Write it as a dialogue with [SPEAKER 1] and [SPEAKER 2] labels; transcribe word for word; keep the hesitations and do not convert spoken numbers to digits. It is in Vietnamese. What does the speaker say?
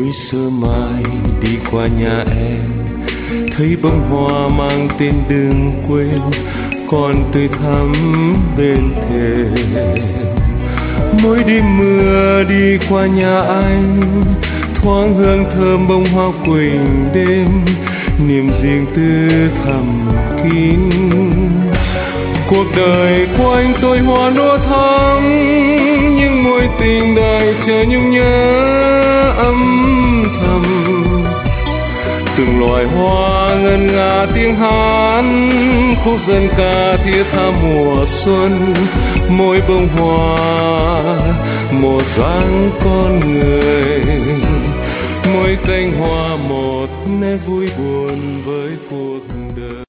[SPEAKER 1] Buổi sớm mai đi qua nhà em, thấy bông hoa mang tên đừng quên còn tươi thắm bên thềm. Mỗi đêm mưa đi qua nhà anh, thoáng hương thơm bông hoa quỳnh đêm, niềm riêng tư thầm kín. Cuộc đời của anh tôi hoa lúa thắm, nhưng mối tình đời chờ nhung nhớ âm thầm. Từng loài hoa ngân nga tiếng hát, khúc dân ca thiết tha mùa xuân. Mỗi bông hoa một dáng con người, mỗi cánh hoa một nét vui buồn với cuộc đời.